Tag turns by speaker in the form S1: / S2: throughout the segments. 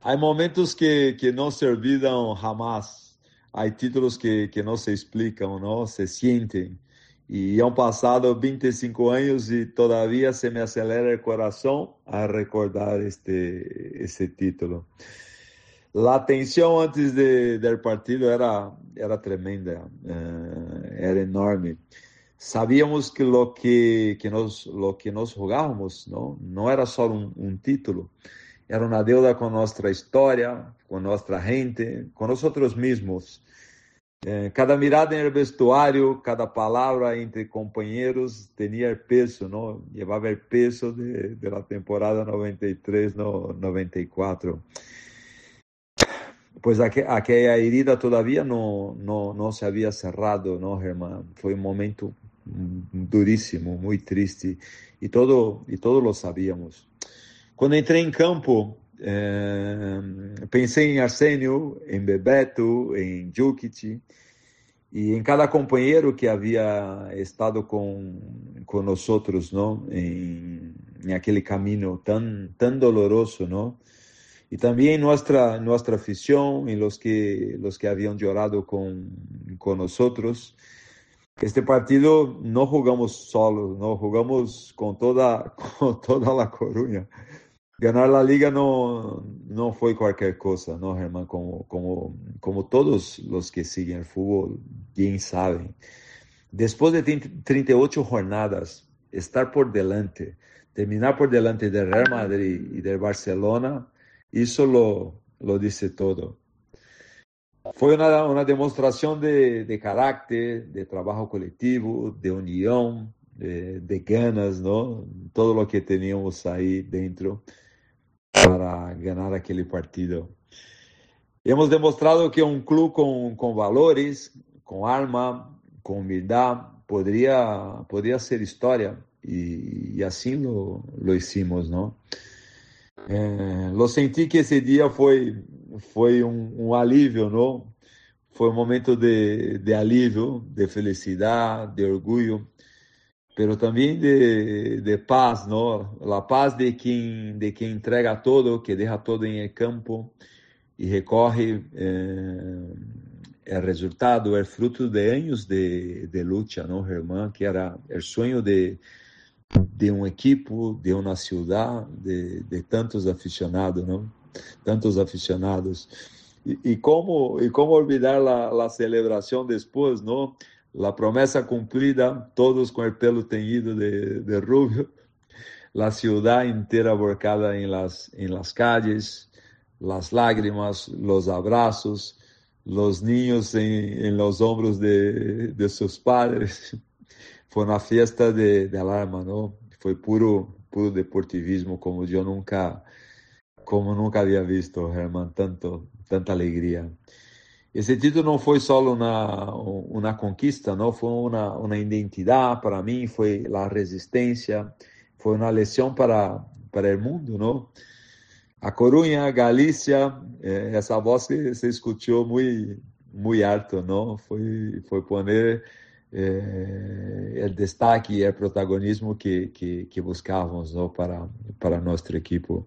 S1: Hay momentos que no se olvidan jamás. Hay títulos que no se explican, ¿no? Se sienten. Y han pasado 25 años y todavía se me acelera el corazón a recordar ese título. La tensión antes del partido era tremenda, era enorme. Sabíamos que lo que nos jugábamos, ¿no? No era solo un título, era una deuda con nuestra historia, con nuestra gente, con nosotros mismos. Cada mirada en el vestuario, cada palabra entre compañeros tenía el peso, ¿no? Llevaba el peso de la temporada 93, no, 94. Pues aquella herida todavía no se había cerrado, ¿no, Germán? Fue un momento durísimo, muy triste, y todo lo sabíamos. Cuando entré en campo, pensé en Arsenio, en Bebeto, en Jukic, y en cada compañero que había estado con nosotros, ¿no? En aquel camino tan doloroso, ¿no? Y también nuestra afición y los que habían llorado con nosotros. Este partido no jugamos solos, no jugamos con toda La Coruña. Ganar la liga no fue cualquier cosa, ¿no, Germán? Como todos los que siguen el fútbol bien saben. Después de 38 jornadas, estar por delante, terminar por delante del Real Madrid y del Barcelona, eso lo dice todo. Fue una demostración de carácter, de trabajo colectivo, de unión, de ganas, ¿no? Todo lo que teníamos ahí dentro para ganar aquele partido. Hemos demostrado que un club con valores, con alma, con humildad, podría ser historia, y así lo hicimos, ¿no? Lo sentí que ese día fue un alivio, ¿no? Fue un momento de alivio, de felicidad, de orgullo, pero también de paz, ¿no? La paz de quien entrega todo, que deja todo en el campo y recorre el resultado, el fruto de años de lucha, ¿no, Germán? Que era el sueño de un equipo, de una ciudad, de tantos aficionados, ¿no? Tantos aficionados. Y cómo olvidar la celebración después, ¿no? La promesa cumplida, todos con el pelo teñido de rubio, la ciudad entera volcada en las calles, las lágrimas, los abrazos, los niños en los hombros de sus padres. Fue una fiesta de alarma, ¿no? Fue puro deportivismo como nunca había visto, Germán, tanta alegría. Ese título no fue solo una conquista, ¿no? Fue una identidad para mí, fue la resistencia, fue una lección para el mundo, ¿no? A Coruña, Galicia, esa voz que se escuchó muy alto, ¿no? Fue poner el destaque y el protagonismo que buscábamos, ¿no? Para nuestro equipo.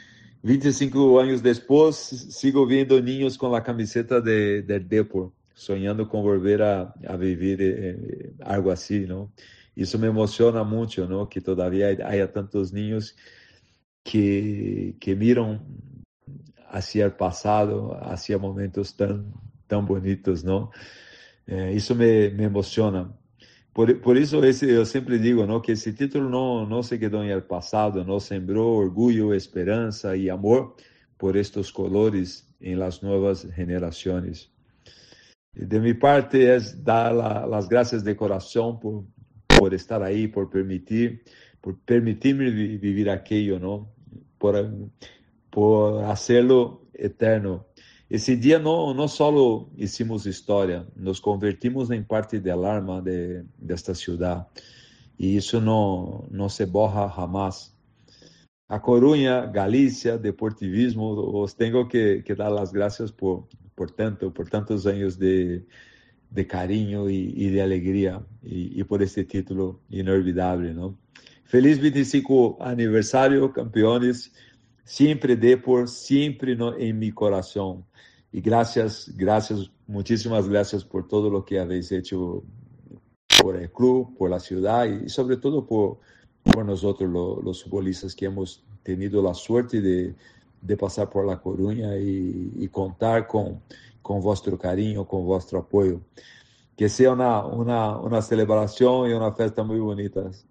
S1: 25 años después, sigo viendo niños con la camiseta del Depor, soñando con volver a vivir algo así, ¿no? Y eso me emociona mucho, ¿no? Que todavía haya tantos niños que miran hacia el pasado, hacia momentos tan bonitos, ¿no? Eso me emociona. Por eso yo siempre digo, ¿no? Que ese título no se quedó en el pasado, no sembró orgullo, esperanza y amor por estos colores en las nuevas generaciones. De mi parte es dar las gracias de corazón por estar ahí, por permitirme vivir aquello, ¿no? Por hacerlo eterno. Ese día no solo hicimos historia, nos convertimos en parte del alma de esta ciudad, y eso no se borra jamás. A Coruña, Galicia, deportivismo, os tengo que dar las gracias por tantos años de cariño y de alegría, y por este título inolvidable, ¿no? Feliz 25 aniversario, campeones. siempre dé por siempre no, en mi corazón. Y gracias, muchísimas gracias por todo lo que habéis hecho por el club, por la ciudad y sobre todo por nosotros los futbolistas que hemos tenido la suerte de pasar por La Coruña y contar con vuestro cariño, con vuestro apoyo. Que sea una celebración y una fiesta muy bonita.